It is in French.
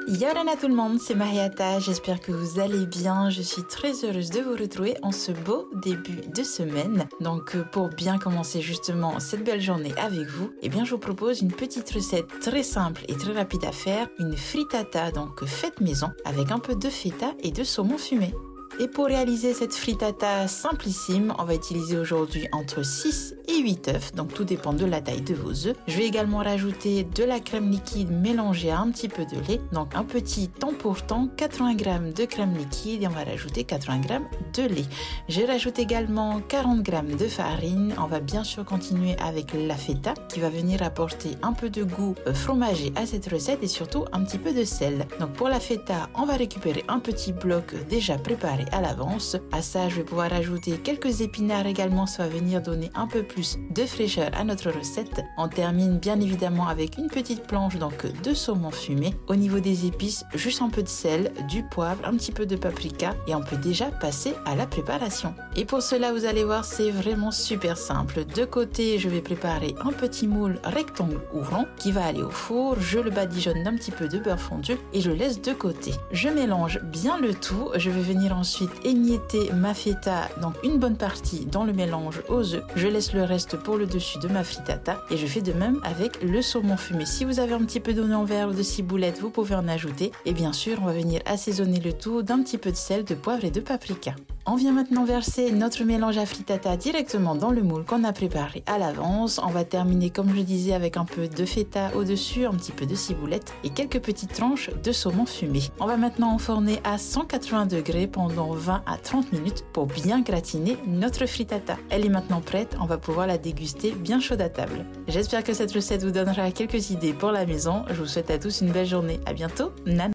Yorana tout le monde, c'est Mariata, j'espère que vous allez bien, je suis très heureuse de vous retrouver en ce beau début de semaine. Donc pour bien commencer justement cette belle journée avec vous, je vous propose une petite recette très simple et très rapide à faire, une frittata donc faite maison avec un peu de feta et de saumon fumé. Et pour réaliser cette frittata simplissime, on va utiliser aujourd'hui entre 6 et 8 œufs, donc tout dépend de la taille de vos œufs. Je vais également rajouter de la crème liquide mélangée à un petit peu de lait, donc un petit temps pour temps, 80 g de crème liquide et on va rajouter 80 g de lait. Je rajoute également 40 g de farine, on va bien sûr continuer avec la feta qui va venir apporter un peu de goût fromager à cette recette et surtout un petit peu de sel. Donc pour la feta, on va récupérer un petit bloc déjà préparé à l'avance. À ça, je vais pouvoir ajouter quelques épinards également, ça va venir donner un peu plus de fraîcheur à notre recette. On termine bien évidemment avec une petite planche donc de saumon fumé. Au niveau des épices, juste un peu de sel, du poivre, un petit peu de paprika et on peut déjà passer à la préparation. Et pour cela, vous allez voir, c'est vraiment super simple. De côté, je vais préparer un petit moule rectangle ou rond qui va aller au four. Je le badigeonne d'un petit peu de beurre fondu et je laisse de côté. Je mélange bien le tout. Je vais venir ensuite émietter ma feta, donc une bonne partie dans le mélange aux œufs. Je laisse le reste pour le dessus de ma frittata et je fais de même avec le saumon fumé. Si vous avez un petit peu d'oignon vert ou de ciboulette, vous pouvez en ajouter. Et bien sûr, on va venir assaisonner le tout d'un petit peu de sel, de poivre et de paprika. On vient maintenant verser notre mélange à frittata directement dans le moule qu'on a préparé à l'avance. On va terminer, comme je disais, avec un peu de feta au-dessus, un petit peu de ciboulette et quelques petites tranches de saumon fumé. On va maintenant enfourner à 180 degrés pendant 20 à 30 minutes pour bien gratiner notre frittata. Elle est maintenant prête, on va pouvoir la déguster bien chaude à table. J'espère que cette recette vous donnera quelques idées pour la maison. Je vous souhaite à tous une belle journée. À bientôt, Nana.